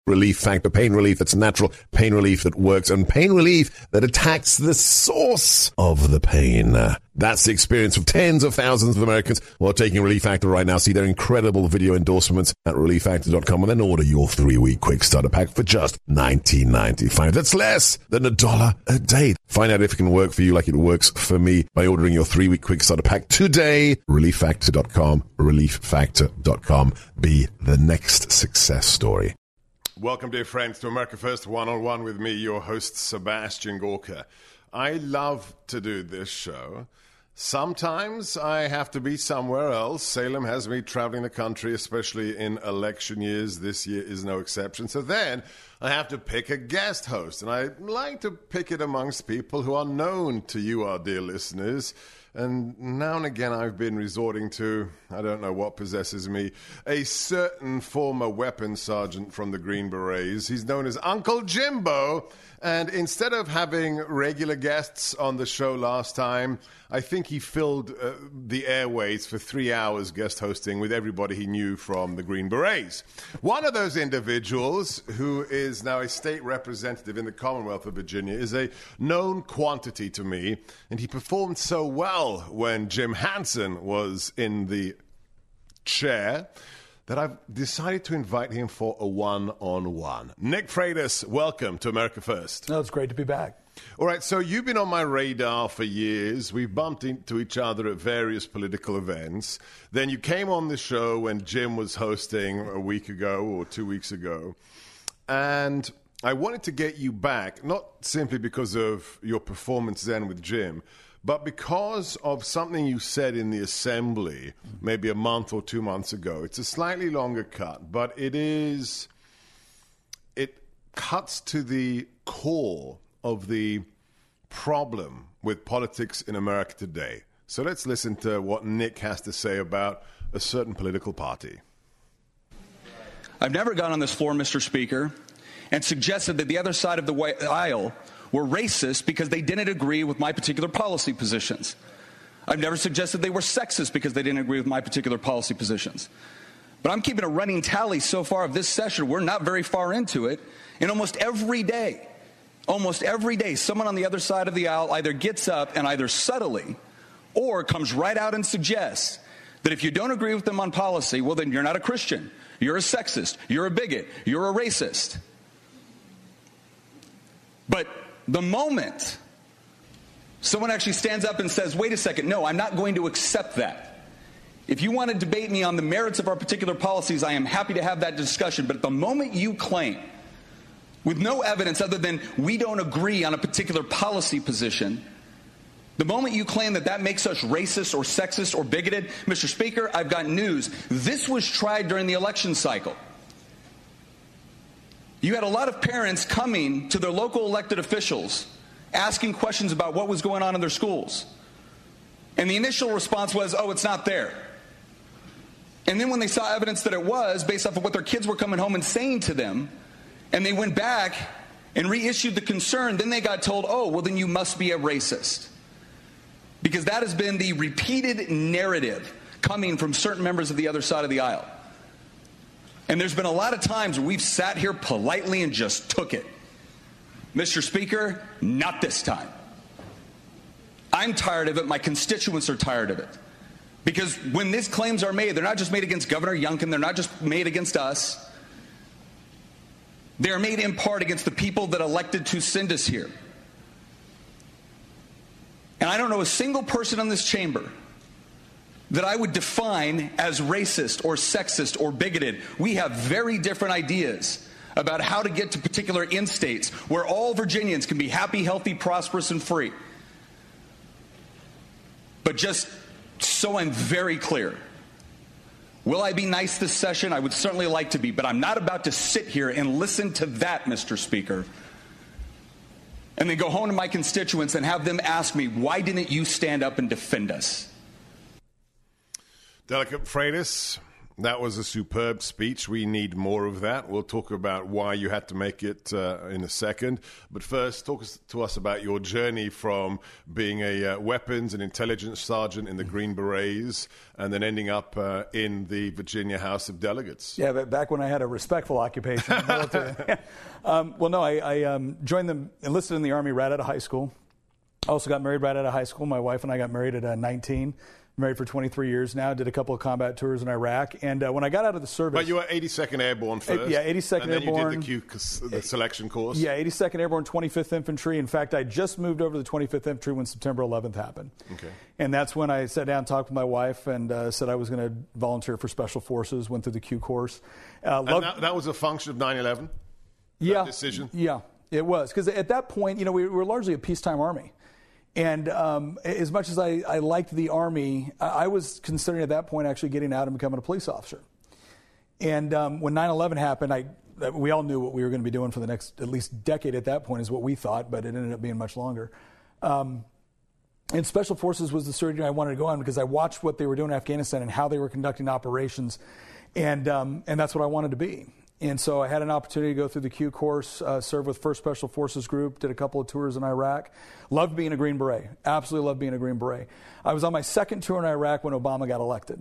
Relief Factor. Pain relief that's natural, pain relief that works, and pain relief that attacks the source of the pain. That's the experience of tens of thousands of Americans who are taking Relief Factor right now. See their incredible video endorsements at relieffactor.com and then order your 3-week quick starter pack for just $19.95. That's less than $1 a day. Find out if it can work for you like it works for me by ordering your 3-week quick starter pack today. relieffactor.com, relieffactor.com. Be the next success story. Welcome, dear friends, to America First One-on-One with me, your host, Sebastian Gorka. I love to do this show. Sometimes I have to be somewhere else. Salem has me traveling the country, especially in election years. This year is no exception. So then I have to pick a guest host, and I like to pick it amongst people who are known to you, our dear listeners. And now and again I've been resorting to, I don't know what possesses me, a certain former weapons sergeant from the Green Berets. He's known as Uncle Jimbo. And instead of having regular guests on the show last time, I think he filled the airways for 3 hours guest hosting with everybody he knew from the Green Berets. One of those individuals, who is now a state representative in the Commonwealth of Virginia, is a known quantity to me, and he performed so well when Jim Hansen was in the chair that I've decided to invite him for a one-on-one. Nick Freitas, welcome to America First. No, it's great to be back. All right, so you've been on my radar for years. We've bumped into each other at various political events. Then you came on the show when Jim was hosting a week ago or 2 weeks ago. And I wanted to get you back, not simply because of your performance then with Jim, but because of something you said in the assembly maybe a month or 2 months ago. It's a slightly longer cut, but it cuts to the core of the problem with politics in America today. So let's listen to what Nick has to say about a certain political party. I've never gone on this floor, Mr. Speaker, and suggested that the other side of the aisle were racist because they didn't agree with my particular policy positions. I've never suggested they were sexist because they didn't agree with my particular policy positions. But I'm keeping a running tally so far of this session. We're not very far into it. And almost every day, someone on the other side of the aisle either gets up and either subtly or comes right out and suggests that if you don't agree with them on policy, well, then you're not a Christian. You're a sexist. You're a bigot. You're a racist. But the moment someone actually stands up and says, wait a second, no, I'm not going to accept that. If you want to debate me on the merits of our particular policies, I am happy to have that discussion. But the moment you claim, with no evidence other than we don't agree on a particular policy position, the moment you claim that that makes us racist or sexist or bigoted, Mr. Speaker, I've got news. This was tried during the election cycle. You had a lot of parents coming to their local elected officials asking questions about what was going on in their schools. And the initial response was, oh, it's not there. And then when they saw evidence that it was, based off of what their kids were coming home and saying to them, and they went back and reissued the concern, then they got told, oh, well, then you must be a racist. Because that has been the repeated narrative coming from certain members of the other side of the aisle. And there's been a lot of times where we've sat here politely and just took it. Mr. Speaker, not this time. I'm tired of it. My constituents are tired of it. Because when these claims are made, they're not just made against Governor Youngkin. They're not just made against us. They are made in part against the people that elected to send us here. And I don't know a single person in this chamber that I would define as racist or sexist or bigoted. We have very different ideas about how to get to particular end states where all Virginians can be happy, healthy, prosperous, and free. But just so I'm very clear, will I be nice this session? I would certainly like to be, but I'm not about to sit here and listen to that, Mr. Speaker, and then go home to my constituents and have them ask me, why didn't you stand up and defend us? Delegate Freitas, That was a superb speech. We need more of that. We'll talk about why you had to make it in a second. But first, talk to us about your journey from being a weapons and intelligence sergeant in the Green Berets and then ending up in the Virginia House of Delegates. Yeah, but back when I had a respectful occupation in the military. I enlisted in the Army right out of high school. I also got married right out of high school. My wife and I got married at 19. Married for 23 years now, did a couple of combat tours in Iraq. And when I got out of the service... But you were 82nd Airborne first. Yeah, 82nd and then Airborne. And then you did the selection course. Yeah, 82nd Airborne, 25th Infantry. In fact, I just moved over to the 25th Infantry when September 11th happened. Okay. And that's when I sat down and talked with my wife and said I was going to volunteer for Special Forces, went through the Q course. That was a function of 9/11? Yeah. Decision? Yeah, it was. Because at that point, we were largely a peacetime Army. And as much as I liked the Army, I was considering at that point actually getting out and becoming a police officer. And when 9/11 happened, we all knew what we were going to be doing for the next at least decade at that point is what we thought, but it ended up being much longer. And Special Forces was the surgery I wanted to go on because I watched what they were doing in Afghanistan and how they were conducting operations, and that's what I wanted to be. And so I had an opportunity to go through the Q course, serve with 1st Special Forces Group, did a couple of tours in Iraq. Loved being a Green Beret. Absolutely loved being a Green Beret. I was on my second tour in Iraq when Obama got elected.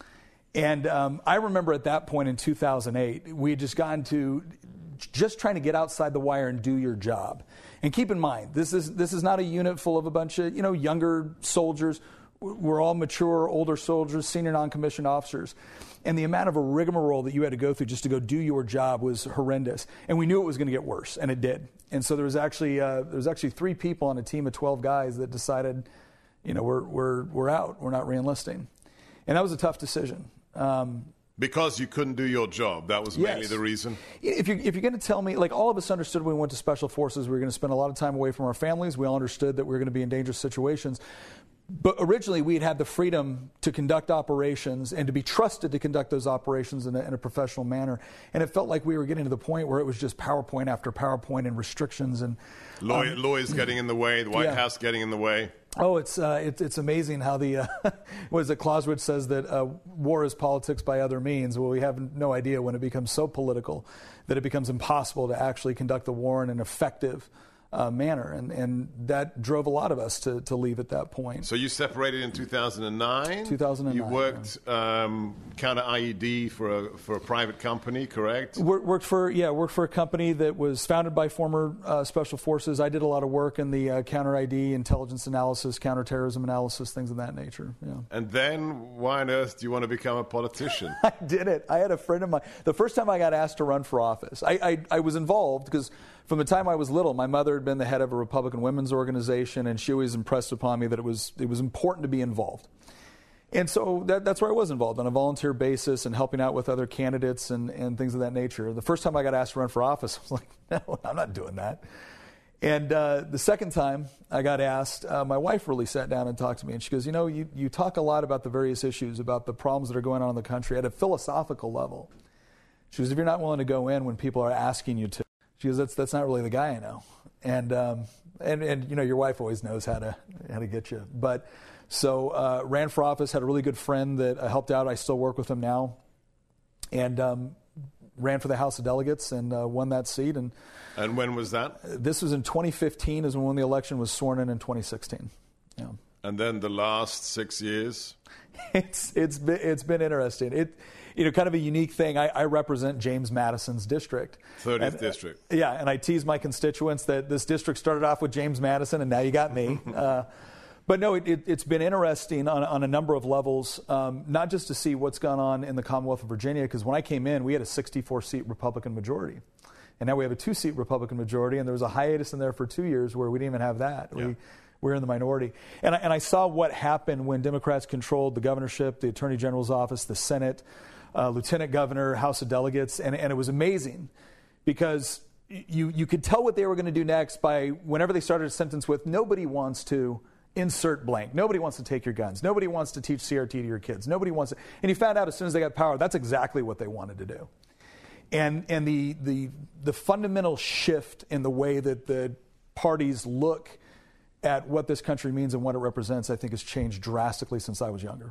And I remember at that point in 2008, we had just gotten to just trying to get outside the wire and do your job. And keep in mind, this is not a unit full of a bunch of younger soldiers. We're all mature, older soldiers, senior non-commissioned officers. And the amount of a rigmarole that you had to go through just to go do your job was horrendous. And we knew it was going to get worse, and it did. And so there was actually 3 people on a team of 12 guys that decided, we're out. We're not reenlisting. And that was a tough decision. Because you couldn't do your job. That was mainly the reason? If you're going to tell me, all of us understood when we went to Special Forces, we were going to spend a lot of time away from our families. We all understood that we were going to be in dangerous situations. But originally, we had the freedom to conduct operations and to be trusted to conduct those operations in a professional manner. And it felt like we were getting to the point where it was just PowerPoint after PowerPoint and restrictions. And lawyers getting in the way, the White House getting in the way. Oh, it's amazing how Clausewitz says that war is politics by other means. Well, we have no idea when it becomes so political that it becomes impossible to actually conduct the war in an effective manner, and that drove a lot of us to leave at that point. So you separated in 2009? 2009. You worked counter IED for a private company, correct? Worked for a company that was founded by former Special Forces. I did a lot of work in the counter IED, intelligence analysis, counterterrorism analysis, things of that nature. Yeah. And then why on earth do you want to become a politician? I did it. I had a friend of mine. The first time I got asked to run for office, I was involved because from the time I was little, my mother had been the head of a Republican women's organization, and she always impressed upon me that it was important to be involved. And so that's where I was involved on a volunteer basis and helping out with other candidates and things of that nature. The first time I got asked to run for office, I was like, no, I'm not doing that. And the second time I got asked, my wife really sat down and talked to me, and she goes, you talk a lot about the various issues, about the problems that are going on in the country at a philosophical level. She goes, if you're not willing to go in when people are asking you to, she goes, that's not really the guy I know. And your wife always knows how to get you. But so ran for office, had a really good friend that helped out. I still work with him now. And ran for the House of Delegates and won that seat. And when was that? This was in 2015 is when the election was sworn in 2016. Yeah. And then the last 6 years? It's been interesting. Kind of a unique thing. I represent James Madison's district. 30th district. Yeah, and I tease my constituents that this district started off with James Madison, and now you got me. But no, it's been interesting on a number of levels, not just to see what's gone on in the Commonwealth of Virginia, because when I came in, we had a 64-seat Republican majority. And now we have a 2-seat Republican majority, and there was a hiatus in there for 2 years where we didn't even have that. Yeah. We're in the minority. And I saw what happened when Democrats controlled the governorship, the Attorney General's office, the Senate, Lieutenant Governor, House of Delegates, and it was amazing because you could tell what they were going to do next by whenever they started a sentence with, nobody wants to insert blank. Nobody wants to take your guns. Nobody wants to teach CRT to your kids. Nobody wants to. And you found out as soon as they got power, that's exactly what they wanted to do. And the fundamental shift in the way that the parties look at what this country means and what it represents, I think, has changed drastically since I was younger.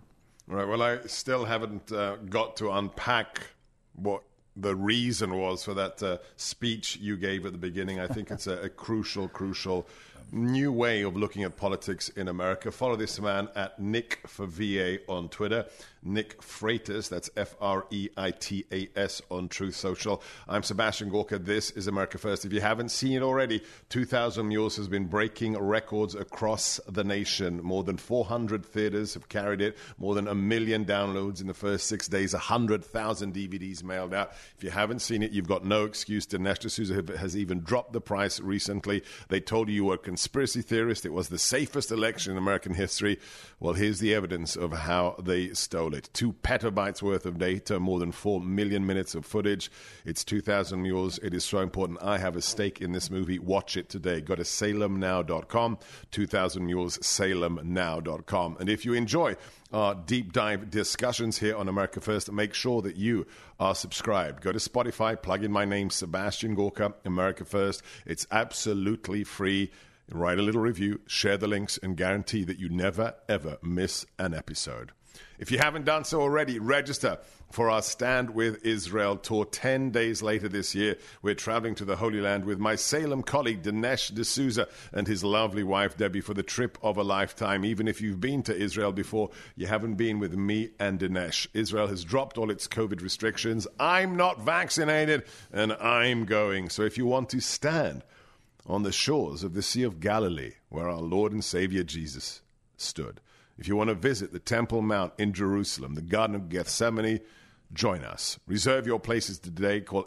Right. Well, I still haven't got to unpack what the reason was for that speech you gave at the beginning. I think it's a crucial new way of looking at politics in America. Follow this man at Nick for VA on Twitter. Nick Freitas, that's Freitas on Truth Social. I'm Sebastian Gorka. This is America First. If you haven't seen it already, 2,000 Mules has been breaking records across the nation. More than 400 theaters have carried it. More than 1 million downloads in the first 6 days. 100,000 DVDs mailed out. If you haven't seen it, you've got no excuse. Dinesh D'Souza has even dropped the price recently. They told you were a conspiracy theorist. It was the safest election in American history. Well, here's the evidence of how they stole it. 2 petabytes worth of data, more than 4 million minutes of footage. It's 2,000 Mules. It is so important. I have a stake in this movie. Watch it today. Go to salemnow.com. 2,000 Mules, salemnow.com. And if you enjoy our deep dive discussions here on America First, make sure that you are subscribed. Go to Spotify, plug in my name, Sebastian Gorka, America First. It's absolutely free. Write a little review, share the links, and guarantee that you never, ever miss an episode. If you haven't done so already, register for our Stand with Israel tour 10 days later this year. We're traveling to the Holy Land with my Salem colleague Dinesh D'Souza and his lovely wife Debbie for the trip of a lifetime. Even if you've been to Israel before, you haven't been with me and Dinesh. Israel has dropped all its COVID restrictions. I'm not vaccinated, and I'm going. So if you want to stand on the shores of the Sea of Galilee, where our Lord and Savior Jesus stood, if you want to visit the Temple Mount in Jerusalem, the Garden of Gethsemane, join us. Reserve your places today. Call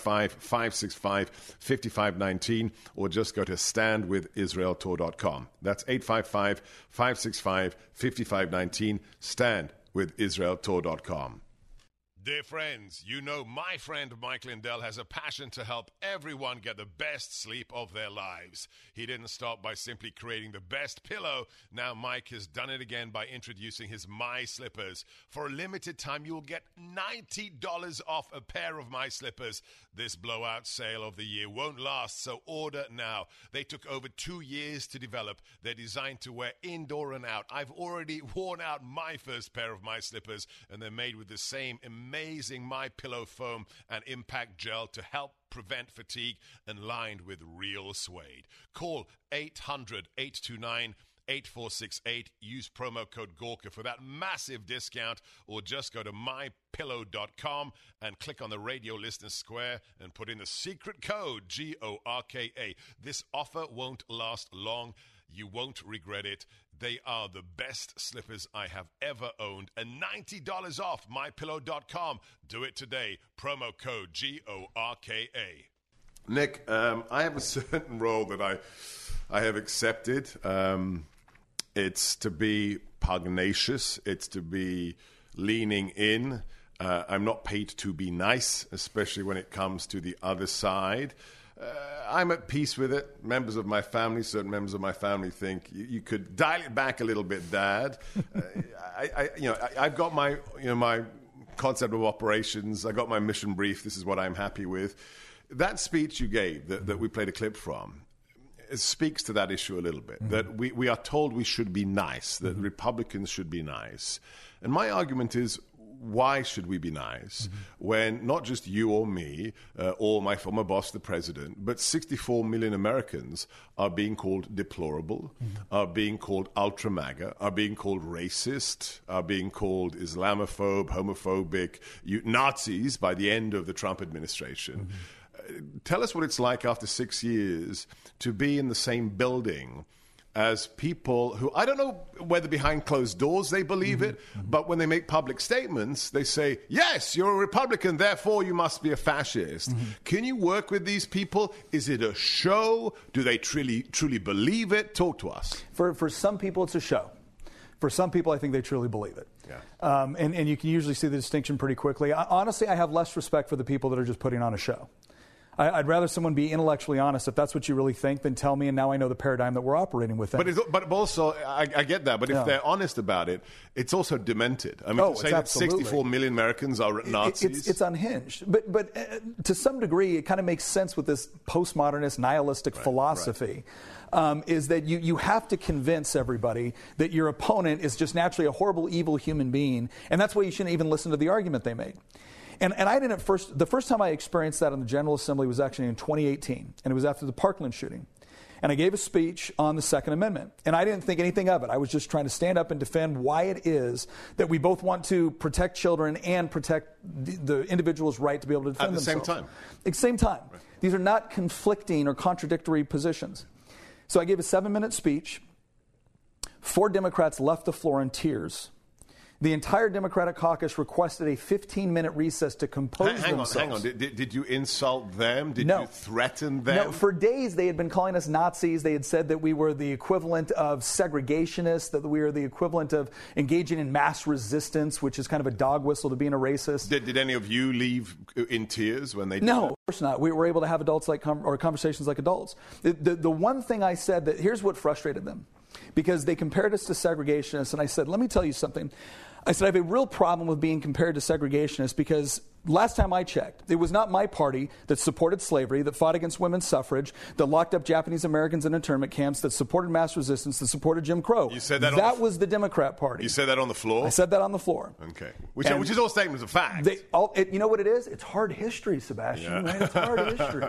855-565-5519 or just go to standwithisraeltour.com. That's 855-565-5519, standwithisraeltour.com. Dear friends, you know my friend Mike Lindell has a passion to help everyone get the best sleep of their lives. He didn't stop by simply creating the best pillow. Now Mike has done it again by introducing his My Slippers. For a limited time, you'll get $90 off a pair of My Slippers. This blowout sale of the year won't last, so order now. They took over 2 years to develop. They're designed to wear indoor and out. I've already worn out my first pair of My Slippers, and they're made with the same amazing My Pillow foam and impact gel to help prevent fatigue and lined with real suede. Call 800-829-8468. Use promo code Gorka for that massive discount, or just go to mypillow.com and click on the radio listener square and put in the secret code GORKA. This offer won't last long. You won't regret it. They are the best slippers I have ever owned. And $90 off mypillow.com. Do it today. Promo code GORKA. Nick, I have a certain role that I have accepted. It's to be pugnacious. It's to be leaning in. I'm not paid to be nice, especially when it comes to the other side. I'm at peace with it. Members of my family, certain members of my family think you could dial it back a little bit, Dad. I've got my concept of operations. I got my mission brief. This is what I'm happy with. That speech you gave that we played a clip from, it speaks to that issue a little bit. Mm-hmm. That we are told we should be nice. That Republicans should be nice. And my argument is, why should we be nice when not just you or me or my former boss, the president, but 64 million Americans are being called deplorable, are being called ultra-MAGA, are being called racist, are being called Islamophobe, homophobic, Nazis by the end of the Trump administration. Tell us what it's like after 6 years to be in the same building as people who, I don't know whether behind closed doors they believe it, but when they make public statements, they say, yes, you're a Republican, therefore you must be a fascist. Can you work with these people? Is it a show? Do they truly believe it? Talk to us. For some people, it's a show. For some people, I think they truly believe it. Yeah. And you can usually see the distinction pretty quickly. Honestly, I have less respect for the people that are just putting on a show. I'd rather someone be intellectually honest if that's what you really think than tell me, and now I know the paradigm that we're operating within. But also, I get that. But if they're honest about it, it's also demented. I mean, to say that 64 million Americans are Nazis. It's unhinged. But to some degree, it kind of makes sense with this postmodernist nihilistic philosophy. Is that you have to convince everybody that your opponent is just naturally a horrible, evil human being, and that's why you shouldn't even listen to the argument they made. And I didn't the first time I experienced that in the General Assembly was actually in 2018, and it was after the Parkland shooting. And I gave a speech on the Second Amendment, and I didn't think anything of it. I was just trying to stand up and defend why it is that we both want to protect children and protect the individual's right to be able to defend themselves. At the same time. Right. These are not conflicting or contradictory positions. So I gave a 7-minute speech. 4 Democrats left the floor in tears. The entire Democratic caucus requested a 15-minute recess to compose themselves. Hang on. Did you insult them? Did you threaten them? No. For days, they had been calling us Nazis. They had said that we were the equivalent of segregationists, that we were the equivalent of engaging in mass resistance, which is kind of a dog whistle to being a racist. Did any of you leave in tears when they did No, that? of course not. We were able to have conversations like adults. The one thing I said, that here's what frustrated them, because they compared us to segregationists, and I said, let me tell you something. I said, I have a real problem with being compared to segregationists because last time I checked, it was not my party that supported slavery, that fought against women's suffrage, that locked up Japanese Americans in internment camps, that supported mass resistance, that supported Jim Crow. You said that that was the Democrat Party. You said that on the floor? I said that on the floor. Okay. Which is all statements of fact. You know what it is? It's hard history, Sebastian. Yeah. Right? It's hard history.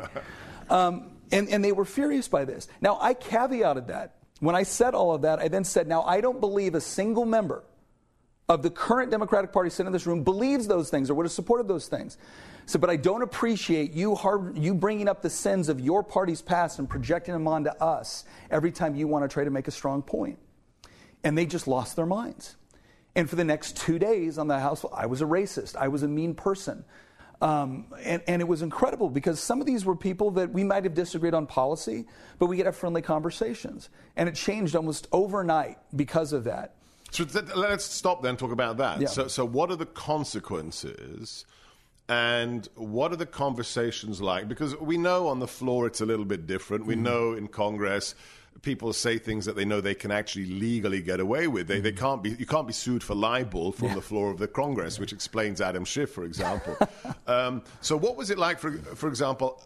And they were furious by this. Now, I caveated that. When I said all of that, I then said, now, I don't believe a single member of the current Democratic Party sitting in this room believes those things or would have supported those things. So, but I don't appreciate you bringing up the sins of your party's past and projecting them onto us every time you want to try to make a strong point. And they just lost their minds. And for the next 2 days on the House, I was a racist. I was a mean person. And it was incredible because some of these were people that we might have disagreed on policy, but we could have friendly conversations. And it changed almost overnight because of that. So let's stop then and talk about that. Yeah. So what are the consequences and what are the conversations like? Because we know on the floor it's a little bit different. We know in Congress people say things that they know they can actually legally get away with. You can't be sued for libel from the floor of the Congress, which explains Adam Schiff, for example. So what was it like, for example,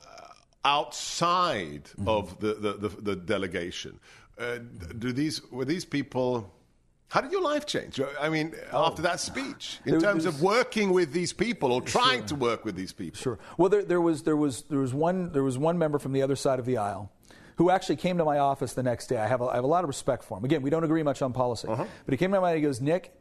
outside of the delegation? Were these people... How did your life change? I mean, after that speech, in terms of working with these people or trying to work with these people. Sure. Well, there was one member from the other side of the aisle who actually came to my office the next day. I have a lot of respect for him. Again, we don't agree much on policy, but he came to my office. He goes, Nick,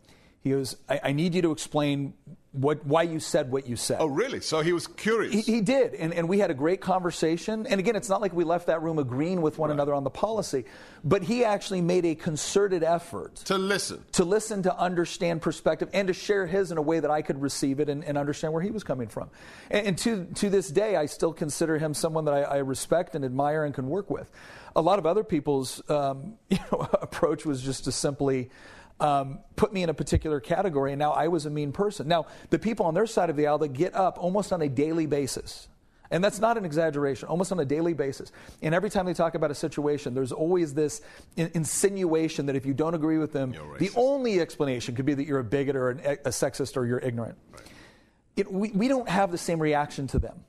I need you to explain why you said what you said. Oh, really? So he was curious. He did, and we had a great conversation. And again, it's not like we left that room agreeing with one another on the policy, but he actually made a concerted effort to listen, to understand perspective, and to share his in a way that I could receive it and understand where he was coming from. And to this day, I still consider him someone that I respect and admire and can work with. A lot of other people's approach was just to simply put me in a particular category, and now I was a mean person. Now, the people on their side of the aisle that get up almost on a daily basis, and that's not an exaggeration, almost on a daily basis, and every time they talk about a situation, there's always this insinuation that if you don't agree with them, the only explanation could be that you're a bigot or a sexist or you're ignorant. Right. We don't have the same reaction to them.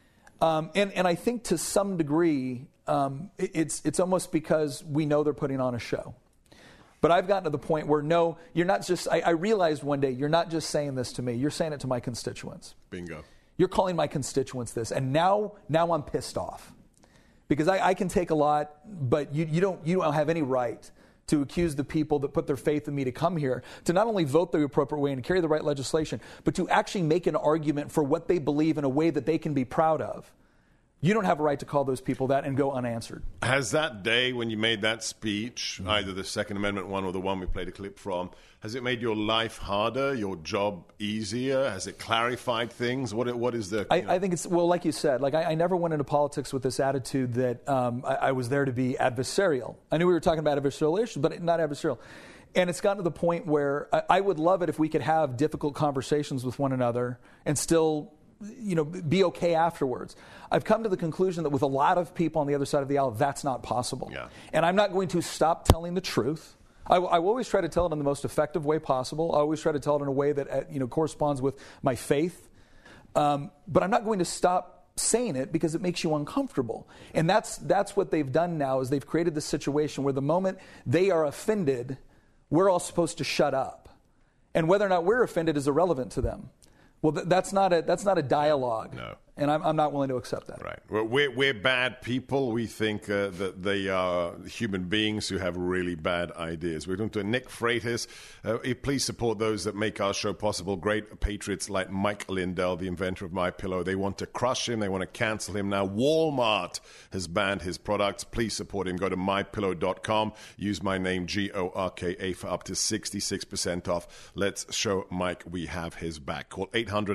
And I think to some degree, it's almost because we know they're putting on a show. But I've gotten to the point where, no, you're not just, I realized one day, you're not just saying this to me, you're saying it to my constituents. Bingo. You're calling my constituents this, and now I'm pissed off. Because I can take a lot, but you don't have any right to accuse the people that put their faith in me to come here to not only vote the appropriate way and carry the right legislation, but to actually make an argument for what they believe in a way that they can be proud of. You don't have a right to call those people that and go unanswered. Has that day when you made that speech, either the Second Amendment one or the one we played a clip from, has it made your life harder, your job easier? Has it clarified things? What is the... I think it's, well, like you said, like I never went into politics with this attitude that I was there to be adversarial. I knew we were talking about adversarial issues, but not adversarial. And it's gotten to the point where I would love it if we could have difficult conversations with one another and still be okay afterwards. I've come to the conclusion that with a lot of people on the other side of the aisle, that's not possible. Yeah. And I'm not going to stop telling the truth. I will always try to tell it in the most effective way possible. I always try to tell it in a way that corresponds with my faith. But I'm not going to stop saying it because it makes you uncomfortable. And that's what they've done now, is they've created this situation where the moment they are offended, we're all supposed to shut up. And whether or not we're offended is irrelevant to them. Well, that's not a dialogue. No. And I'm not willing to accept that. Right. Well, we're bad people. We think that they are human beings who have really bad ideas. We're going to Nick Freitas. Please support those that make our show possible. Great patriots like Mike Lindell, the inventor of MyPillow. They want to crush him. They want to cancel him. Now, Walmart has banned his products. Please support him. Go to mypillow.com. Use my name, GORKA, for up to 66% off. Let's show Mike we have his back. Call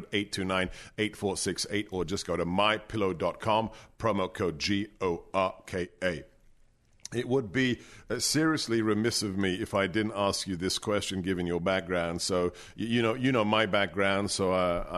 800-829-8468 or just go to mypillow.com, promo code GORKA. It would be seriously remiss of me if I didn't ask you this question, given your background. So, you know my background. So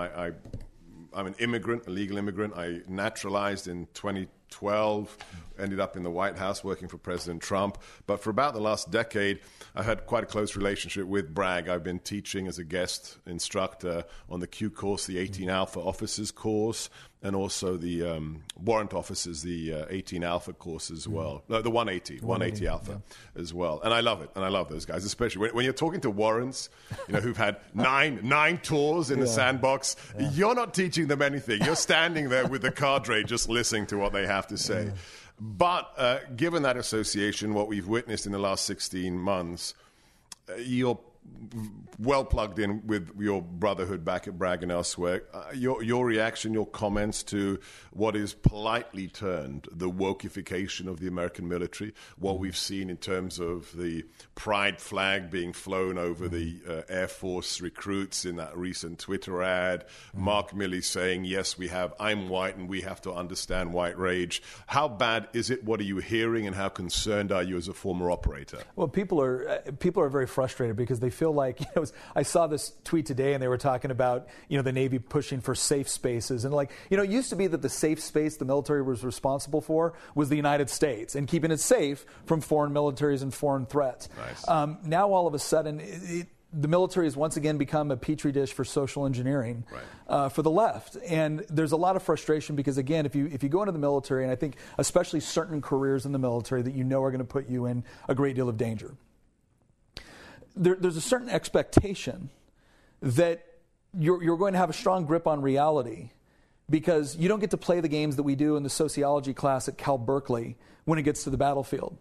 I'm an immigrant, a legal immigrant. I naturalized in 2012, ended up in the White House working for President Trump. But for about the last decade, I had quite a close relationship with Bragg. I've been teaching as a guest instructor on the Q course, the 18 Alpha Officers course, and also the Warrant Officers, the 18 Alpha course as well. No, the 180 Alpha as well. And I love it, and I love those guys, especially when you're talking to warrants, who've had nine tours in the sandbox. Yeah. You're not teaching them anything. You're standing there with the cadre just listening to what they have to say. Yeah. But given that association, what we've witnessed in the last 16 months, you're well plugged in with your brotherhood back at Bragg and elsewhere. Your reaction, your comments to what is politely termed the wokeification of the American military, what we've seen in terms of the pride flag being flown over the Air Force recruits in that recent Twitter ad, Mark Milley saying, yes, I'm white and we have to understand white rage. How bad is it? What are you hearing, and how concerned are you as a former operator? Well, people are very frustrated because they feel like, I saw this tweet today and they were talking about, the Navy pushing for safe spaces. And it used to be that the safe space the military was responsible for was the United States and keeping it safe from foreign militaries and foreign threats. Nice. Now all of a sudden, the military has once again become a petri dish for social engineering for the left. And there's a lot of frustration because, again, if you go into the military, and I think especially certain careers in the military that are going to put you in a great deal of danger, there's a certain expectation that you're going to have a strong grip on reality because you don't get to play the games that we do in the sociology class at Cal Berkeley when it gets to the battlefield.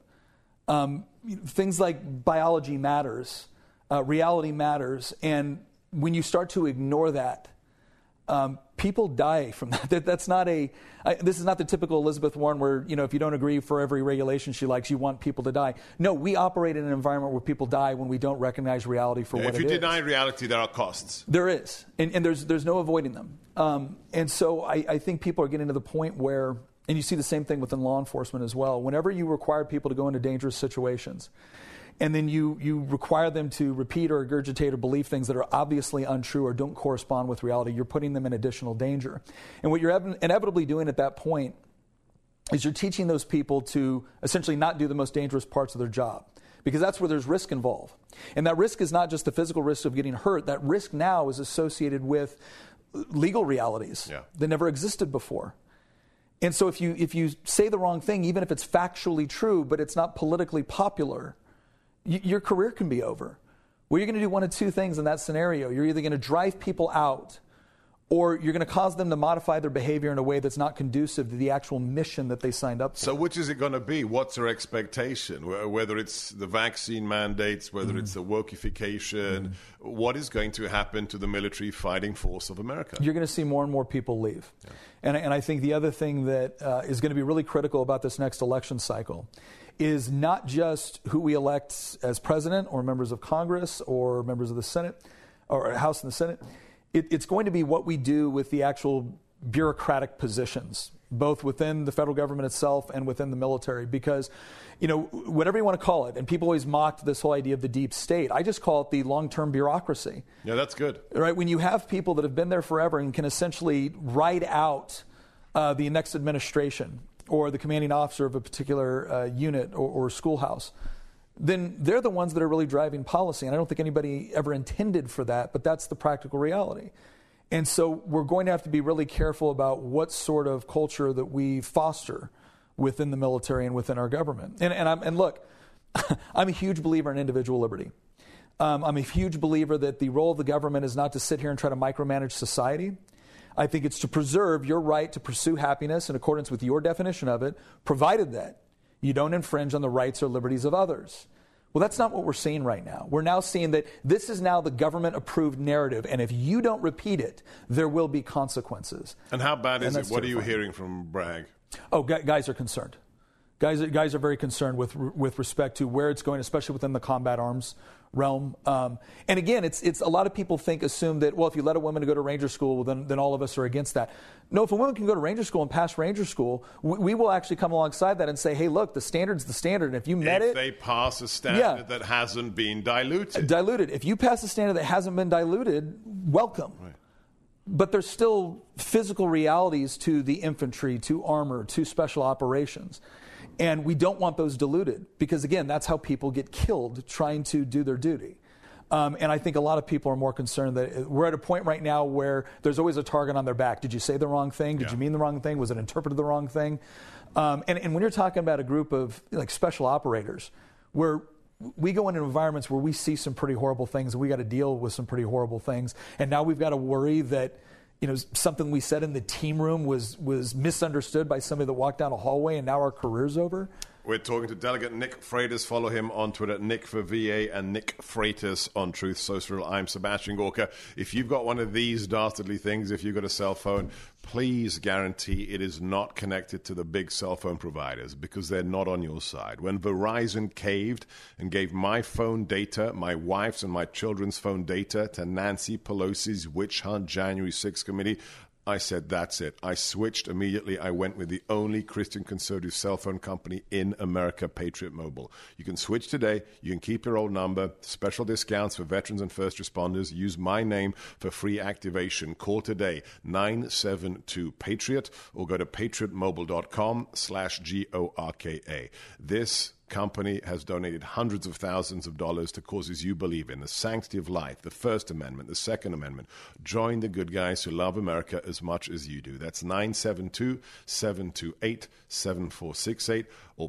Things like biology matters, reality matters, and when you start to ignore that, people die from that. That's not this is not the typical Elizabeth Warren where, if you don't agree for every regulation she likes, you want people to die. No, we operate in an environment where people die when we don't recognize reality for what it is. If you deny reality, there are costs. There is, and there's no avoiding them. And so I think people are getting to the point where, and you see the same thing within law enforcement as well, whenever you require people to go into dangerous situations, and then you require them to repeat or regurgitate or believe things that are obviously untrue or don't correspond with reality, you're putting them in additional danger. And what you're inevitably doing at that point is you're teaching those people to essentially not do the most dangerous parts of their job, because that's where there's risk involved. And that risk is not just the physical risk of getting hurt. That risk now is associated with legal realities that never existed before. And so if you say the wrong thing, even if it's factually true, but it's not politically popular, your career can be over. Well, you're going to do one of two things in that scenario. You're either going to drive people out, or you're going to cause them to modify their behavior in a way that's not conducive to the actual mission that they signed up for. So which is it going to be? What's our expectation? Whether it's the vaccine mandates, whether it's the wokeification, what is going to happen to the military fighting force of America? You're going to see more and more people leave. Yeah. And I think the other thing that is going to be really critical about this next election cycle is not just who we elect as president or members of Congress or members of the Senate or House and the Senate. It's going to be what we do with the actual bureaucratic positions both within the federal government itself and within the military, because, whatever you want to call it, and people always mocked this whole idea of the deep state. I just call it the long-term bureaucracy. Yeah, that's good. Right? When you have people that have been there forever and can essentially write out the next administration or the commanding officer of a particular unit or schoolhouse, then they're the ones that are really driving policy. And I don't think anybody ever intended for that, but that's the practical reality. And so we're going to have to be really careful about what sort of culture that we foster within the military and within our government. And look, I'm a huge believer in individual liberty. I'm a huge believer that the role of the government is not to sit here and try to micromanage society. I think it's to preserve your right to pursue happiness in accordance with your definition of it, provided that you don't infringe on the rights or liberties of others. Well, that's not what we're seeing right now. We're now seeing that this is now the government-approved narrative, and if you don't repeat it, there will be consequences. And how bad is it? What are you hearing from Bragg? Oh, guys are concerned. Guys are very concerned with respect to where it's going, especially within the combat arms realm. And again, it's a lot of people assume that, well, if you let a woman go to Ranger School, then all of us are against that. No, if a woman can go to Ranger School and pass Ranger School, we will actually come alongside that and say, hey, look, the standard's the standard, and if you met if they pass a standard that hasn't been diluted. If you pass a standard that hasn't been diluted, welcome. Right. But there's still physical realities to the infantry, to armor, to special operations. And we don't want those diluted because, again, that's how people get killed trying to do their duty. And I think a lot of people are more concerned that we're at a point right now where there's always a target on their back. Did you say the wrong thing? Did you mean the wrong thing? Was it interpreted the wrong thing? And when you're talking about a group of special operators, where we go into environments where we see some pretty horrible things and we got to deal with some pretty horrible things. And now we've got to worry that something we said in the team room was misunderstood by somebody that walked down a hallway and now our career's over. We're talking to Delegate Nick Freitas. Follow him on Twitter, Nick for VA and Nick Freitas on Truth Social. I'm Sebastian Gorka. If you've got one of these dastardly things, if you've got a cell phone, please guarantee it is not connected to the big cell phone providers because they're not on your side. When Verizon caved and gave my phone data, my wife's and my children's phone data to Nancy Pelosi's Witch Hunt January 6th committee, I said, that's it. I switched immediately. I went with the only Christian conservative cell phone company in America, Patriot Mobile. You can switch today. You can keep your old number. Special discounts for veterans and first responders. Use my name for free activation. Call today, 972-PATRIOT, or go to patriotmobile.com/GORKA. This company has donated hundreds of thousands of dollars to causes you believe in, the sanctity of life, the First Amendment, the Second Amendment. Join the good guys who love America as much as you do. That's 972-728-7468 or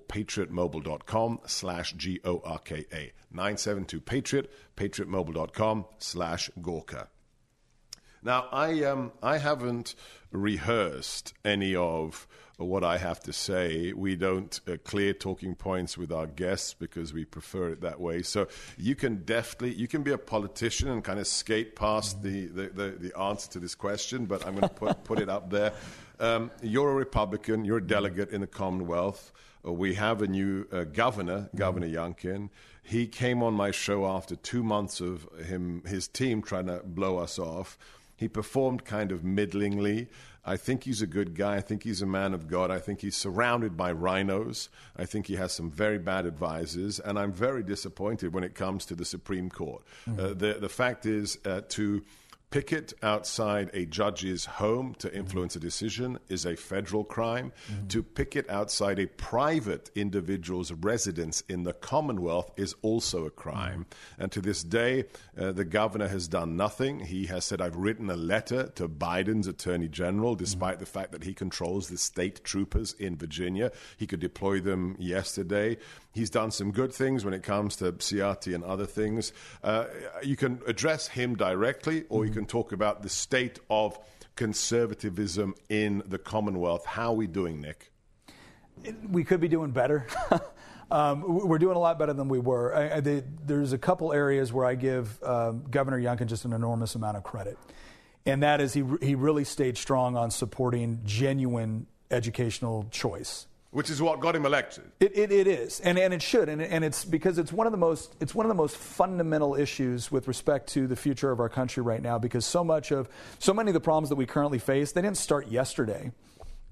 patriotmobile.com/GORKA. 972-PATRIOT, patriotmobile.com/Gorka. Now, I haven't rehearsed any of what I have to say. We don't clear talking points with our guests because we prefer it that way. So you can be a politician and kind of skate past the answer to this question, but I'm going to put it up there. You're a Republican. You're a delegate in the Commonwealth. We have a new governor, Governor Youngkin. He came on my show after 2 months of his team trying to blow us off. He performed kind of middlingly. I think he's a good guy. I think he's a man of God. I think he's surrounded by rhinos. I think he has some very bad advisors. And I'm very disappointed when it comes to the Supreme Court. The fact is, to picket outside a judge's home to influence a decision is a federal crime. To picket outside a private individual's residence in the Commonwealth is also a crime. And to this day, the governor has done nothing. He has said, I've written a letter to Biden's attorney general, despite the fact that he controls the state troopers in Virginia. He could deploy them yesterday. He's done some good things when it comes to CRT and other things. You can address him directly, or you can talk about the state of conservatism in the Commonwealth. How are we doing, Nick? We could be doing better. We're doing a lot better than we were. There's a couple areas where I give Governor Youngkin just an enormous amount of credit. And that is he really stayed strong on supporting genuine educational choice. Which is what got him elected. It is, and it should, and it's because it's one of the most fundamental issues with respect to the future of our country right now. Because so many of the problems that we currently face, they didn't start yesterday.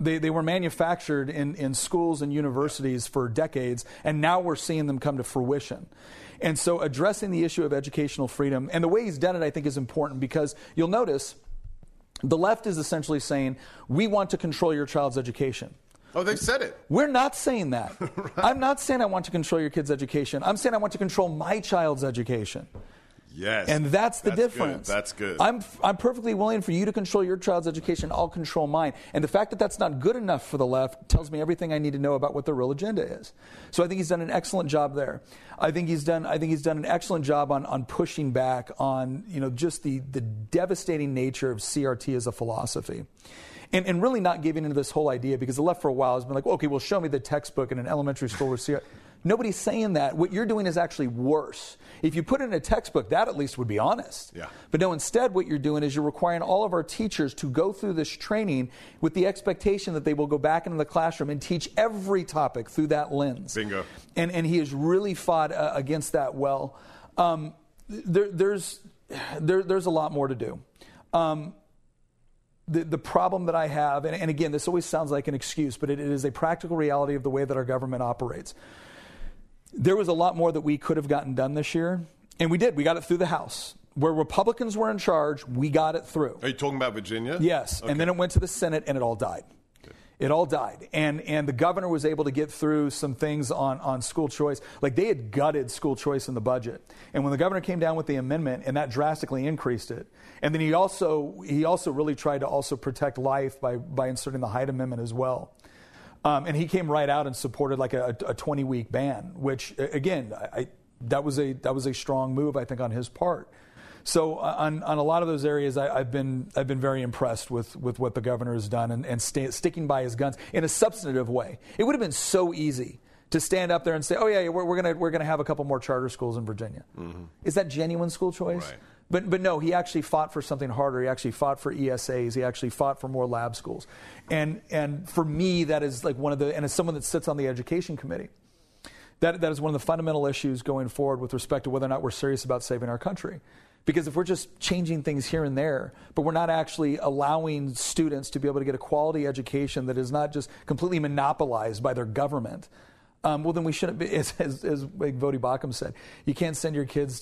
They were manufactured in schools and universities for decades, and now we're seeing them come to fruition. And so addressing the issue of educational freedom, and the way he's done it, I think, is important, because you'll notice the left is essentially saying, we want to control your child's education. Oh, they've said it. We're not saying that. Right. I'm not saying I want to control your kid's education. I'm saying I want to control my child's education. Yes. And that's the difference. Good. That's good. I'm perfectly willing for you to control your child's education. I'll control mine. And the fact that that's not good enough for the left tells me everything I need to know about what their real agenda is. So I think he's done an excellent job there. I think he's done an excellent job on pushing back on, just the devastating nature of CRT as a philosophy. And really not giving into this whole idea, because the left for a while has been like, okay, well, show me the textbook in an elementary school where CRT. Nobody's saying that. What you're doing is actually worse. If you put it in a textbook, that at least would be honest. Yeah. But no, instead what you're doing is you're requiring all of our teachers to go through this training with the expectation that they will go back into the classroom and teach every topic through that lens. Bingo. And he has really fought against that well. There's a lot more to do. The problem that I have, and again, this always sounds like an excuse, but it is a practical reality of the way that our government operates. There was a lot more that we could have gotten done this year, and we did. We got it through the House. Where Republicans were in charge, we got it through. Are you talking about Virginia? Yes, okay. And then it went to the Senate, and it all died. Good. It all died. And the governor was able to get through some things on school choice. Like, they had gutted school choice in the budget. And when the governor came down with the amendment, and that drastically increased it. And then he also really tried to also protect life by inserting the Hyde Amendment as well. And he came right out and supported like a 20-week ban, which, again, that was a strong move, I think, on his part. So on a lot of those areas, I've been very impressed with what the governor has done and sticking by his guns in a substantive way. It would have been so easy to stand up there and say, "Oh yeah, we're gonna have a couple more charter schools in Virginia." Mm-hmm. Is that genuine school choice? Right. But no, he actually fought for something harder. He actually fought for ESAs. He actually fought for more lab schools. And for me, that is like one of the, and as someone that sits on the education committee, that is one of the fundamental issues going forward with respect to whether or not we're serious about saving our country. Because if we're just changing things here and there, but we're not actually allowing students to be able to get a quality education that is not just completely monopolized by their government, well, then we shouldn't be, as like Vodi Bakum said, you can't send your kids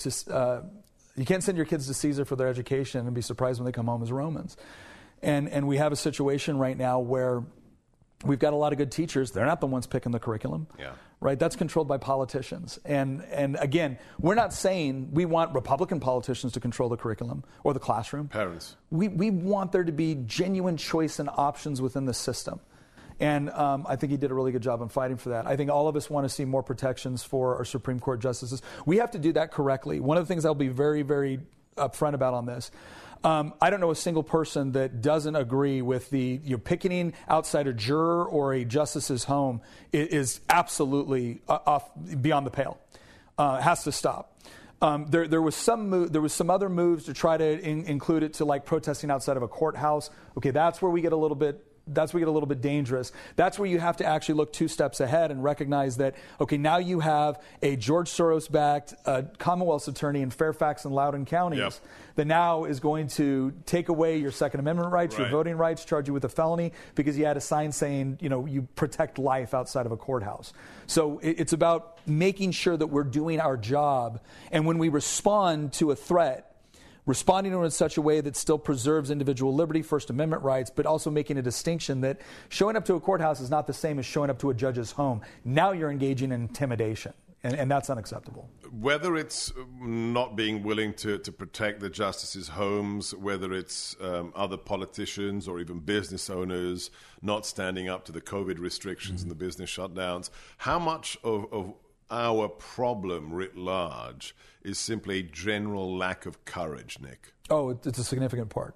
to Caesar for their education and be surprised when they come home as Romans. And we have a situation right now where we've got a lot of good teachers. They're not the ones picking the curriculum. Yeah. Right? That's controlled by politicians. And again, we're not saying we want Republican politicians to control the curriculum or the classroom. Parents. We want there to be genuine choice and options within the system. And I think he did a really good job in fighting for that. I think all of us want to see more protections for our Supreme Court justices. We have to do that correctly. One of the things I'll be very, very upfront about on this, I don't know a single person that doesn't agree with picketing outside a juror or a justice's home is absolutely off beyond the pale. Has to stop. There was some other moves to try to include it to like protesting outside of a courthouse. Okay, that's where we get a little bit dangerous. That's where you have to actually look 2 steps ahead and recognize that, okay, now you have a George Soros-backed Commonwealth's attorney in Fairfax and Loudoun counties Yep. that now is going to take away your Second Amendment rights, Right. your voting rights, charge you with a felony because you had a sign saying, you protect life outside of a courthouse. So it's about making sure that we're doing our job. And when we respond to a threat, responding to it in such a way that still preserves individual liberty, First Amendment rights, but also making a distinction that showing up to a courthouse is not the same as showing up to a judge's home. Now you're engaging in intimidation, and that's unacceptable. Whether it's not being willing to protect the justices' homes, whether it's other politicians or even business owners not standing up to the COVID restrictions and the business shutdowns, how much of our problem writ large is simply a general lack of courage, Nick? Oh, it's a significant part.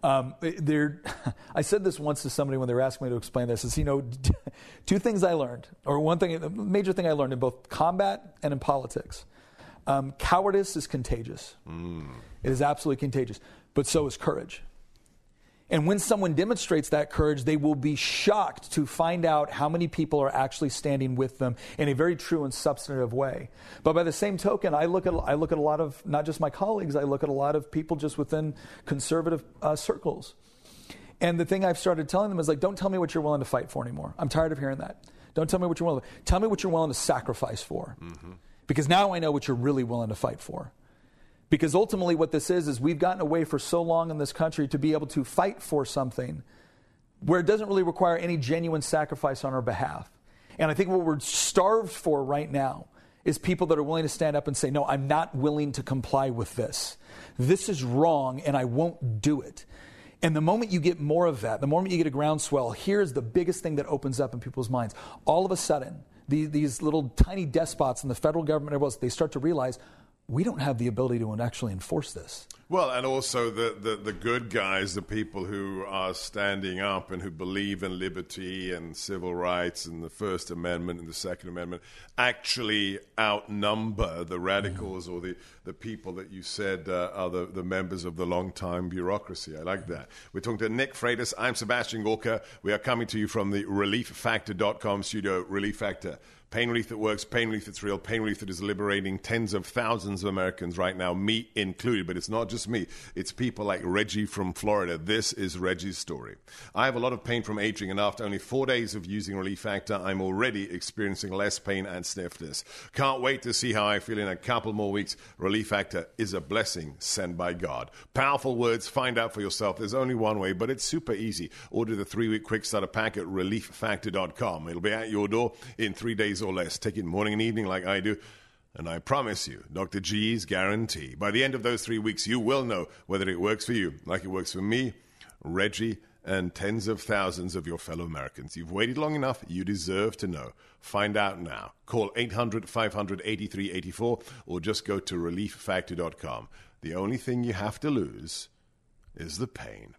I said this once to somebody when they were asking me to explain this. Is 2 things I learned, or one thing, a major thing I learned in both combat and in politics. Cowardice is contagious. It is absolutely contagious, but so is courage. And when someone demonstrates that courage, they will be shocked to find out how many people are actually standing with them in a very true and substantive way. But by the same token, I look at a lot of, not just my colleagues, I look at a lot of people just within conservative circles. And the thing I've started telling them is like, don't tell me what you're willing to fight for anymore. I'm tired of hearing that. Don't tell me what you're willing to, tell me what you're willing to sacrifice for. Because now I know what you're really willing to fight for. Because ultimately what this is we've gotten away for so long in this country to be able to fight for something where it doesn't really require any genuine sacrifice on our behalf. And I think what we're starved for right now is people that are willing to stand up and say, no, I'm not willing to comply with this. This is wrong and I won't do it. And the moment you get more of that, the moment you get a groundswell, here's the biggest thing that opens up in people's minds. All of a sudden, these little tiny despots in the federal government, everybody else, they start to realize we don't have the ability to actually enforce this. Well, and also the good guys, the people who are standing up and who believe in liberty and civil rights and the First Amendment and the Second Amendment actually outnumber the radicals or the people that you said are the members of the long-time bureaucracy. I like that. We're talking to Nick Freitas. I'm Sebastian Gorka. We are coming to you from the ReliefFactor.com studio. Relief Factor. Pain relief that works, pain relief that's real, pain relief that is liberating tens of thousands of Americans right now, me included. But it's not just me. It's people like Reggie from Florida. This is Reggie's story. I have a lot of pain from aging, and after only 4 days of using Relief Factor, I'm already experiencing less pain and stiffness. Can't wait to see how I feel in a couple more weeks. Relief Factor is a blessing sent by God. Powerful words. Find out for yourself. There's only one way, but it's super easy. Order the 3-week quick starter pack at ReliefFactor.com. It'll be at your door in 3 days or less. Take it morning and evening like I do. And I promise you, Dr. G's guarantee, by the end of those 3 weeks, you will know whether it works for you, like it works for me, Reggie, and tens of thousands of your fellow Americans. You've waited long enough. You deserve to know. Find out now. Call 800-500-8384 or just go to ReliefFactor.com. The only thing you have to lose is the pain.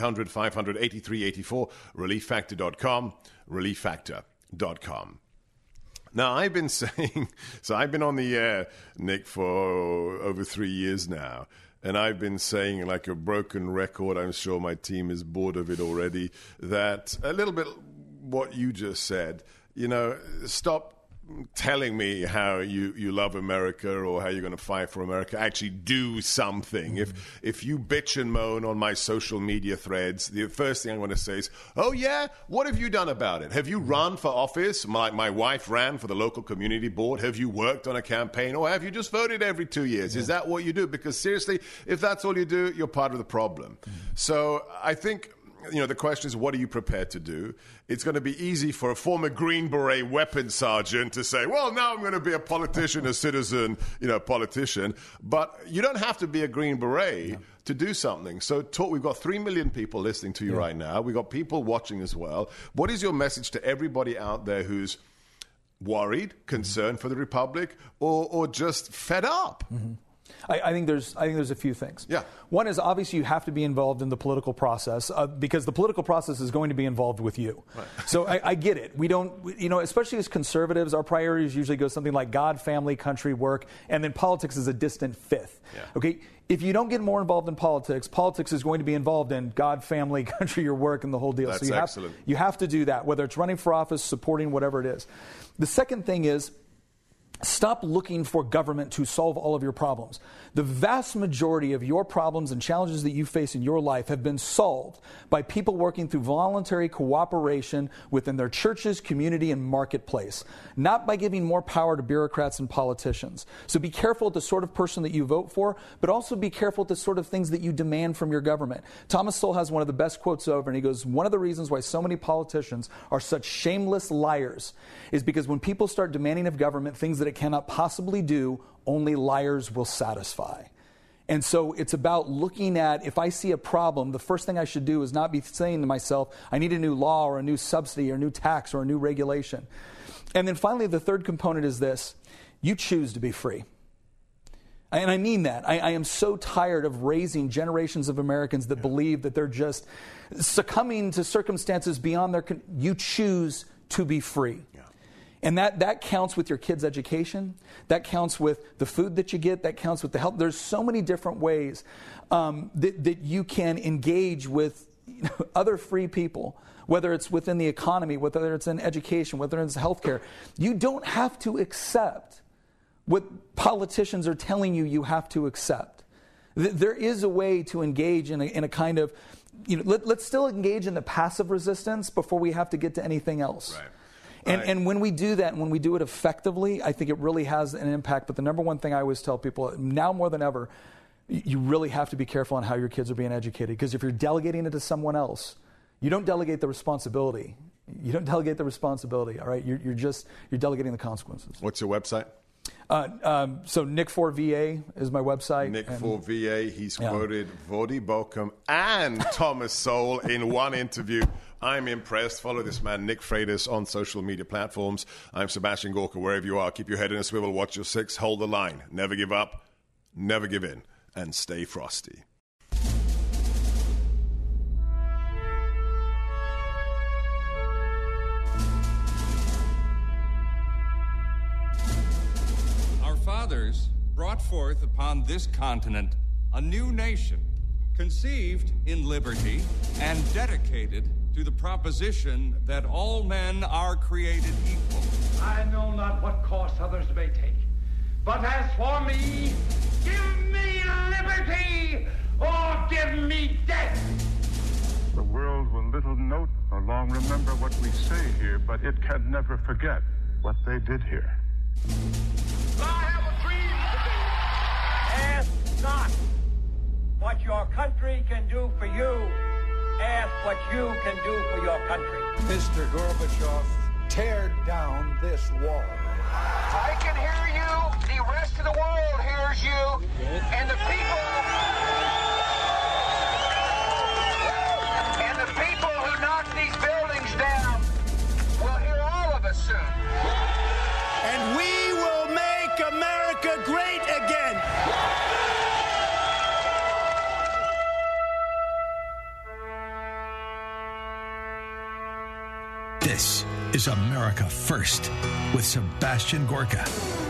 800-500-8384, ReliefFactor.com, ReliefFactor.com. Now, I've been saying, so I've been on the air, Nick, for over 3 years now, and I've been saying like a broken record, I'm sure my team is bored of it already, that a little bit what you just said, you know, stop telling me how you love America or how you're going to fight for America. Actually do something. If you bitch and moan on my social media threads, the first thing I want to say is, oh yeah, what have you done about it? Have you run for office? My wife ran for the local community board. Have you worked on a campaign, or have you just voted every 2 years? Is that what you do? Because seriously, if that's all you do, you're part of the problem. So I think, you know, the question is, what are you prepared to do? It's going to be easy for a former Green Beret weapons sergeant to say, well, now I'm going to be a politician, a citizen, you know, politician. But you don't have to be a Green Beret to do something. So we've got 3 million people listening to you right now. We've got people watching as well. What is your message to everybody out there who's worried, concerned for the Republic, or just fed up? I think there's a few things. Yeah. One is, obviously you have to be involved in the political process because the political process is going to be involved with you. Right. So I get it. We don't, you know, especially as conservatives, our priorities usually go something like God, family, country, work, and then politics is a distant fifth. Yeah. Okay. If you don't get more involved in politics, politics is going to be involved in God, family, country, your work, and the whole deal. That's so excellent. You have to do that, whether it's running for office, supporting whatever it is. The second thing is, stop looking for government to solve all of your problems. The vast majority of your problems and challenges that you face in your life have been solved by people working through voluntary cooperation within their churches, community, and marketplace, not by giving more power to bureaucrats and politicians. So be careful with the sort of person that you vote for, but also be careful with the sort of things that you demand from your government. Thomas Sowell has one of the best quotes ever, and he goes, one of the reasons why so many politicians are such shameless liars is because when people start demanding of government things that it cannot possibly do, only liars will satisfy. And so it's about looking at, if I see a problem, the first thing I should do is not be saying to myself, I need a new law or a new subsidy or a new tax or a new regulation. And then finally, the third component is this: you choose to be free. And I mean that. I am so tired of raising generations of Americans that believe that they're just succumbing to circumstances beyond their you choose to be free. Yeah. And that counts with your kids' education. That counts with the food that you get. That counts with the health. There's so many different ways that you can engage with other free people, whether it's within the economy, whether it's in education, whether it's healthcare. You don't have to accept what politicians are telling you have to accept. There is a way to engage in a kind of let's still engage in the passive resistance before we have to get to anything else. Right. And when we do that, and when we do it effectively, I think it really has an impact. But the number one thing I always tell people, now more than ever, you really have to be careful on how your kids are being educated. Because if you're delegating it to someone else, you don't delegate the responsibility. You don't delegate the responsibility, all right? You're delegating the consequences. What's your website? So Nick4VA is my website. Nick4VA. He's quoted Voddie Baucham and Thomas Sowell in one interview. I'm impressed. Follow this man, Nick Freitas, on social media platforms. I'm Sebastian Gorka. Wherever you are, keep your head in a swivel, watch your six, hold the line. Never give up, never give in, and stay frosty. Our fathers brought forth upon this continent a new nation, conceived in liberty and dedicated to the proposition that all men are created equal. I know not what course others may take, but as for me, give me liberty or give me death. The world will little note or long remember what we say here, but it can never forget what they did here. I have a dream today. Ask not what your country can do for you. Ask what you can do for your country. Mr. Gorbachev, tear down this wall. I can hear you. The rest of the world hears you. Good. And the people who knock these buildings down will hear all of us soon. And we will make America great again. This is America First with Sebastian Gorka.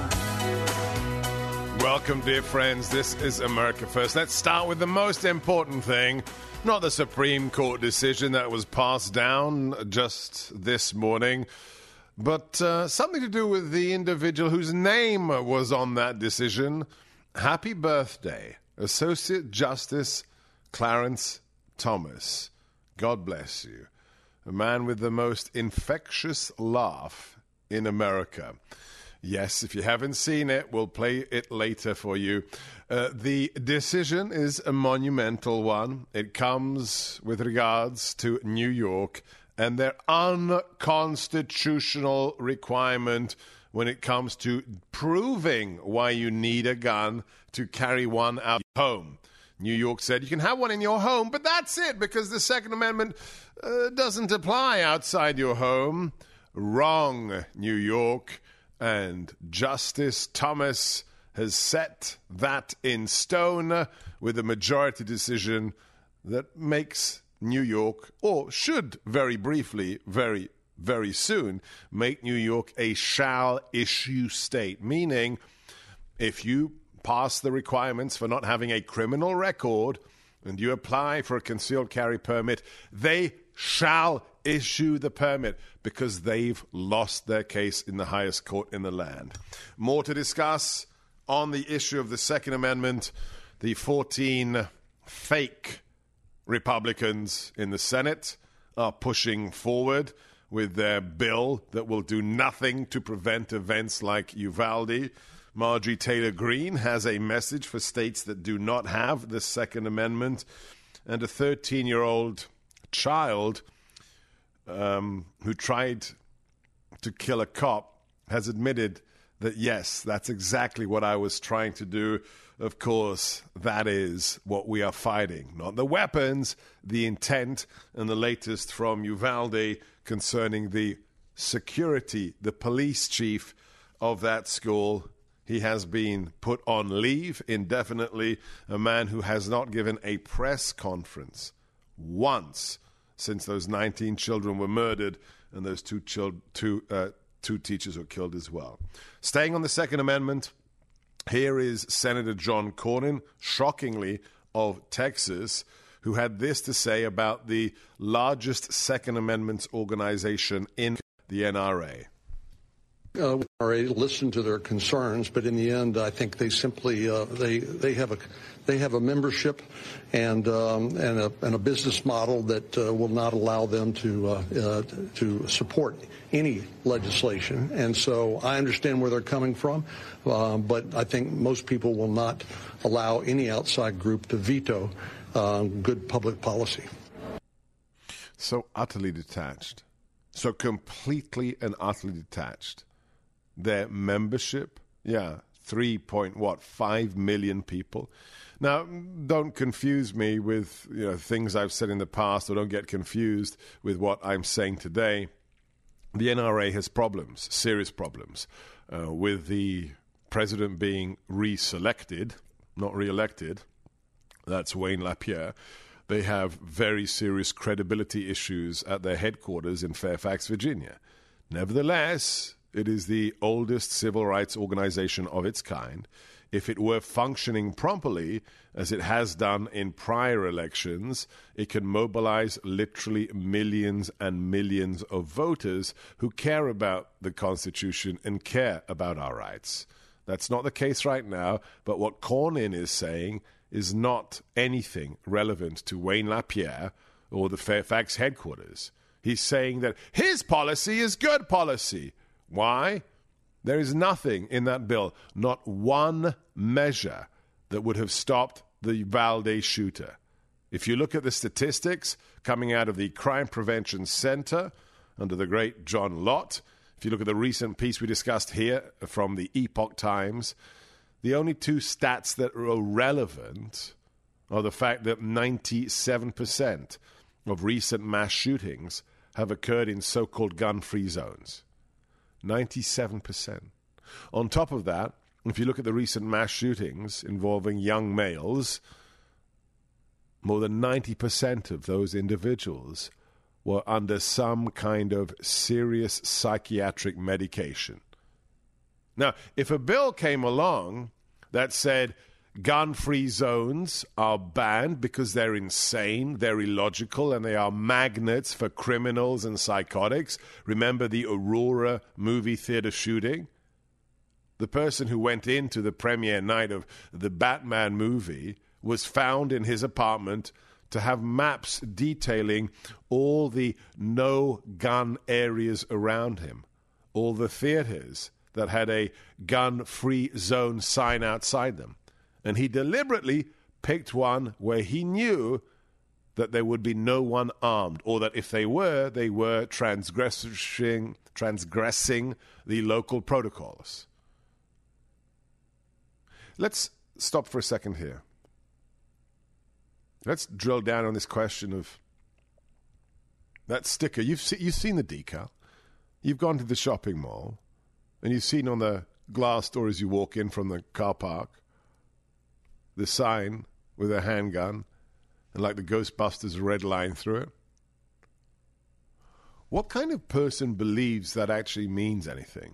Welcome, dear friends. This is America First. Let's start with the most important thing, not the Supreme Court decision that was passed down just this morning, but something to do with the individual whose name was on that decision. Happy birthday, Associate Justice Clarence Thomas. God bless you. A man with the most infectious laugh in America. Yes, if you haven't seen it, we'll play it later for you. The decision is a monumental one. It comes with regards to New York and their unconstitutional requirement when it comes to proving why you need a gun to carry one out of your home. New York said you can have one in your home, but that's it, because the Second Amendment doesn't apply outside your home. Wrong, New York. And Justice Thomas has set that in stone with a majority decision that makes New York, or should very briefly, very, very soon, make New York a shall-issue state, meaning if you pass the requirements for not having a criminal record and you apply for a concealed carry permit, they shall issue the permit because they've lost their case in the highest court in the land. More to discuss on the issue of the Second Amendment. The 14 fake Republicans in the Senate are pushing forward with their bill that will do nothing to prevent events like Uvalde. Marjorie Taylor Greene has a message for states that do not have the Second Amendment. And a 13-year-old child who tried to kill a cop has admitted that, yes, that's exactly what I was trying to do. Of course, that is what we are fighting. Not the weapons, the intent, and the latest from Uvalde concerning the security, the police chief of that school. He has been put on leave indefinitely, a man who has not given a press conference once since those 19 children were murdered and those two teachers were killed as well. Staying on the Second Amendment, here is Senator John Cornyn, shockingly, of Texas, who had this to say about the largest Second Amendment organization in the NRA. NRA listened to their concerns, but in the end, I think they simply they have a membership and a business model that will not allow them to support any legislation. And so I understand where they're coming from, but I think most people will not allow any outside group to veto good public policy. So utterly detached. So completely and utterly detached. Their membership, 3.5 million people. Now, don't confuse me with things I've said in the past, or don't get confused with what I'm saying today. The NRA has problems, serious problems, with the president being reselected, not reelected. That's Wayne LaPierre. They have very serious credibility issues at their headquarters in Fairfax, Virginia. Nevertheless, it is the oldest civil rights organization of its kind. If it were functioning properly, as it has done in prior elections, it can mobilize literally millions and millions of voters who care about the Constitution and care about our rights. That's not the case right now, but what Cornyn is saying is not anything relevant to Wayne LaPierre or the Fairfax headquarters. He's saying that his policy is good policy. Why? There is nothing in that bill, not one measure, that would have stopped the Valde shooter. If you look at the statistics coming out of the Crime Prevention Center under the great John Lott, if you look at the recent piece we discussed here from the Epoch Times, the only two stats that are relevant are the fact that 97% of recent mass shootings have occurred in so-called gun-free zones. 97%. On top of that, if you look at the recent mass shootings involving young males, more than 90% of those individuals were under some kind of serious psychiatric medication. Now, if a bill came along that said gun-free zones are banned because they're insane, they're illogical, and they are magnets for criminals and psychotics. Remember the Aurora movie theater shooting? The person who went into the premiere night of the Batman movie was found in his apartment to have maps detailing all the no-gun areas around him, all the theaters that had a gun-free zone sign outside them. And he deliberately picked one where he knew that there would be no one armed, or that if they were transgressing the local protocols. Let's stop for a second here. Let's drill down on this question of that sticker. You've seen the decal. You've gone to the shopping mall, and you've seen on the glass door as you walk in from the car park the sign with a handgun and like the Ghostbusters red line through it. What kind of person believes that actually means anything?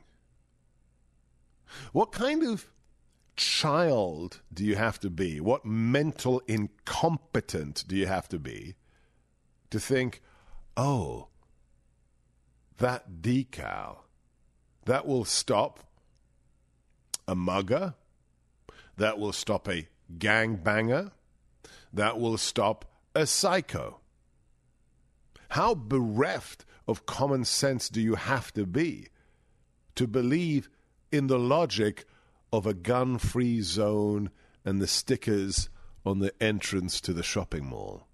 What kind of child do you have to be? What mental incompetent do you have to be to think, oh, that decal, that will stop a mugger, that will stop a gangbanger, that will stop a psycho? How bereft of common sense do you have to be to believe in the logic of a gun-free zone and the stickers on the entrance to the shopping mall?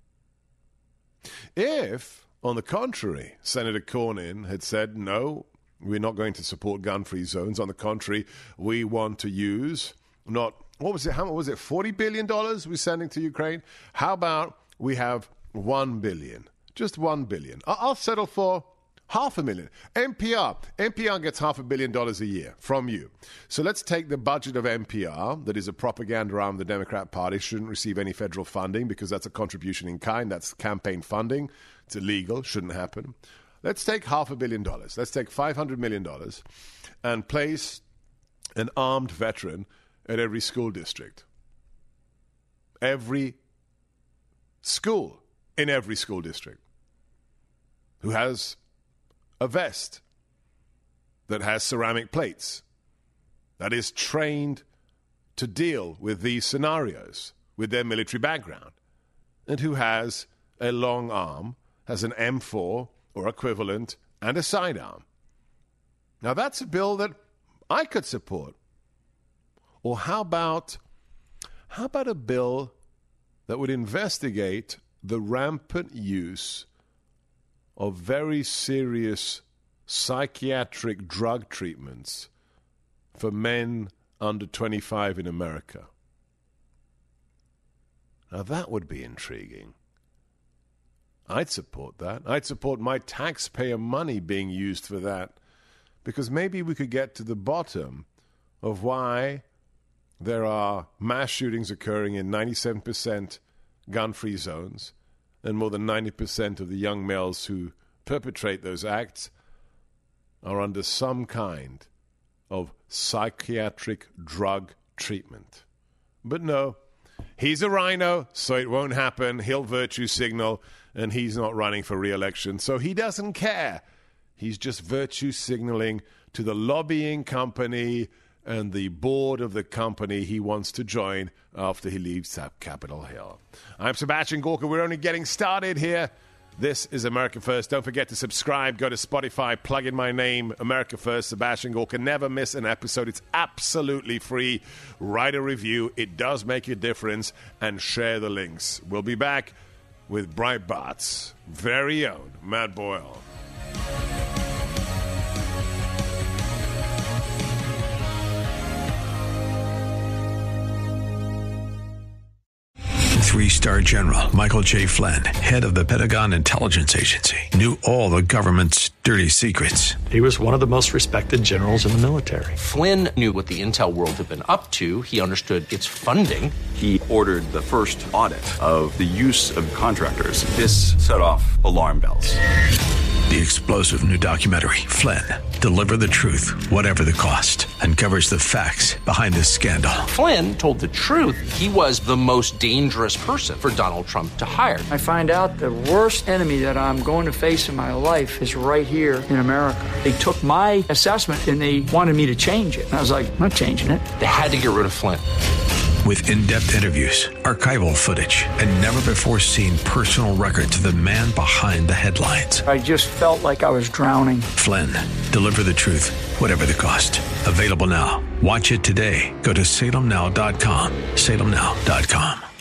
If, on the contrary, Senator Cornyn had said, no, we're not going to support gun-free zones. On the contrary, we want to use not, what was it, how much was it, $40 billion we're sending to Ukraine? How about we have $1 billion? Just $1 billion. I'll settle for $500,000. NPR gets $500 million a year from you. So let's take the budget of NPR, that is a propaganda arm of the Democrat Party, shouldn't receive any federal funding because that's a contribution in kind. That's campaign funding. It's illegal. Shouldn't happen. Let's take $500 million. Let's take $500 million and place an armed veteran at every school district. Every school in every school district who has a vest that has ceramic plates, that is trained to deal with these scenarios with their military background, and who has a long arm, has an M4 or equivalent, and a sidearm. Now that's a bill that I could support. Or how about a bill that would investigate the rampant use of very serious psychiatric drug treatments for men under 25 in America? Now that would be intriguing. I'd support that. I'd support my taxpayer money being used for that, because maybe we could get to the bottom of why there are mass shootings occurring in 97% gun-free zones, and more than 90% of the young males who perpetrate those acts are under some kind of psychiatric drug treatment. But no, he's a rhino, so it won't happen. He'll virtue signal, and he's not running for re-election, so he doesn't care. He's just virtue signaling to the lobbying company and the board of the company he wants to join after he leaves Capitol Hill. I'm Sebastian Gorka. We're only getting started here. This is America First. Don't forget to subscribe. Go to Spotify, plug in my name, America First, Sebastian Gorka. Never miss an episode. It's absolutely free. Write a review. It does make a difference. And share the links. We'll be back with Breitbart's very own Matt Boyle. Three-star General Michael J. Flynn, head of the Pentagon Intelligence Agency, knew all the government's dirty secrets. He was one of the most respected generals in the military. Flynn knew what the intel world had been up to. He understood its funding. He ordered the first audit of the use of contractors. This set off alarm bells. The explosive new documentary, Flynn, Deliver the Truth, Whatever the Cost, uncovers the facts behind this scandal. Flynn told the truth. He was the most dangerous person for Donald Trump to hire. I find out the worst enemy that I'm going to face in my life is right here in America. They took my assessment and they wanted me to change it. And I was like, I'm not changing it. They had to get rid of Flynn. With in-depth interviews, archival footage, and never-before-seen personal records of the man behind the headlines. I just felt like I was drowning. Flynn, Deliver the Truth, Whatever the Cost. Available now. Watch it today. Go to salemnow.com. salemnow.com.